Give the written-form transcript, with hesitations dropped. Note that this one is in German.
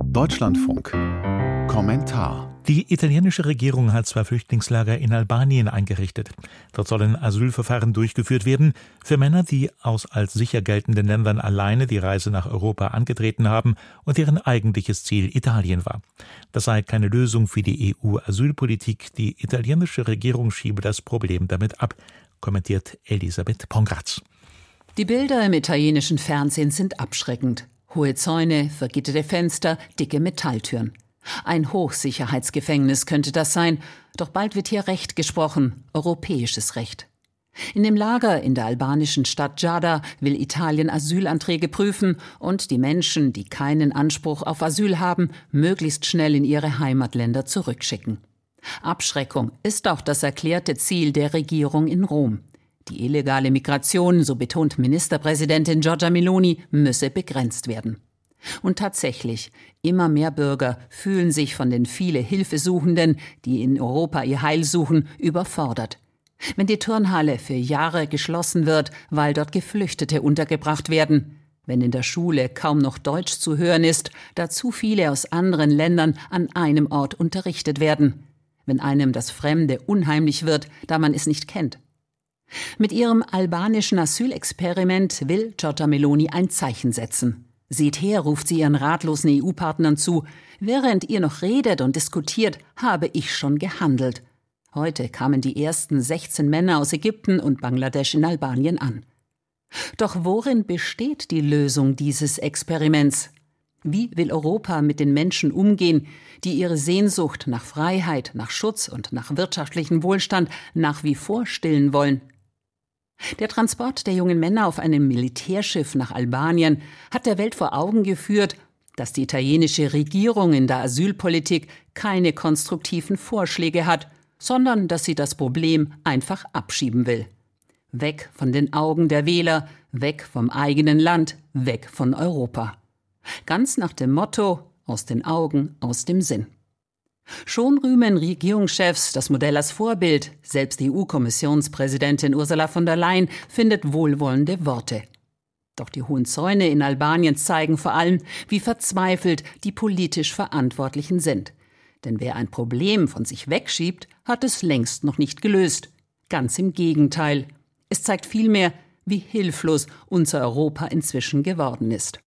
Deutschlandfunk. Kommentar. Die italienische Regierung hat 2 Flüchtlingslager in Albanien eingerichtet. Dort sollen Asylverfahren durchgeführt werden für Männer, die aus als sicher geltenden Ländern alleine die Reise nach Europa angetreten haben und deren eigentliches Ziel Italien war. Das sei keine Lösung für die EU-Asylpolitik. Die italienische Regierung schiebe das Problem damit ab, kommentiert Elisabeth Pongratz. Die Bilder im italienischen Fernsehen sind abschreckend. Hohe Zäune, vergitterte Fenster, dicke Metalltüren. Ein Hochsicherheitsgefängnis könnte das sein, doch bald wird hier Recht gesprochen, europäisches Recht. In dem Lager in der albanischen Stadt Gjarda will Italien Asylanträge prüfen und die Menschen, die keinen Anspruch auf Asyl haben, möglichst schnell in ihre Heimatländer zurückschicken. Abschreckung ist auch das erklärte Ziel der Regierung in Rom. Die illegale Migration, so betont Ministerpräsidentin Giorgia Meloni, müsse begrenzt werden. Und tatsächlich, immer mehr Bürger fühlen sich von den vielen Hilfesuchenden, die in Europa ihr Heil suchen, überfordert. Wenn die Turnhalle für Jahre geschlossen wird, weil dort Geflüchtete untergebracht werden, wenn in der Schule kaum noch Deutsch zu hören ist, da zu viele aus anderen Ländern an einem Ort unterrichtet werden, wenn einem das Fremde unheimlich wird, da man es nicht kennt. Mit ihrem albanischen Asylexperiment will Giorgia Meloni ein Zeichen setzen. Seht her, ruft sie ihren ratlosen EU-Partnern zu. Während ihr noch redet und diskutiert, habe ich schon gehandelt. Heute kamen die ersten 16 Männer aus Ägypten und Bangladesch in Albanien an. Doch worin besteht die Lösung dieses Experiments? Wie will Europa mit den Menschen umgehen, die ihre Sehnsucht nach Freiheit, nach Schutz und nach wirtschaftlichem Wohlstand nach wie vor stillen wollen? Der Transport der jungen Männer auf einem Militärschiff nach Albanien hat der Welt vor Augen geführt, dass die italienische Regierung in der Asylpolitik keine konstruktiven Vorschläge hat, sondern dass sie das Problem einfach abschieben will. Weg von den Augen der Wähler, weg vom eigenen Land, weg von Europa. Ganz nach dem Motto: aus den Augen, aus dem Sinn. Schon rühmen Regierungschefs das Modell als Vorbild. Selbst EU-Kommissionspräsidentin Ursula von der Leyen findet wohlwollende Worte. Doch die hohen Zäune in Albanien zeigen vor allem, wie verzweifelt die politisch Verantwortlichen sind. Denn wer ein Problem von sich wegschiebt, hat es längst noch nicht gelöst. Ganz im Gegenteil. Es zeigt vielmehr, wie hilflos unser Europa inzwischen geworden ist.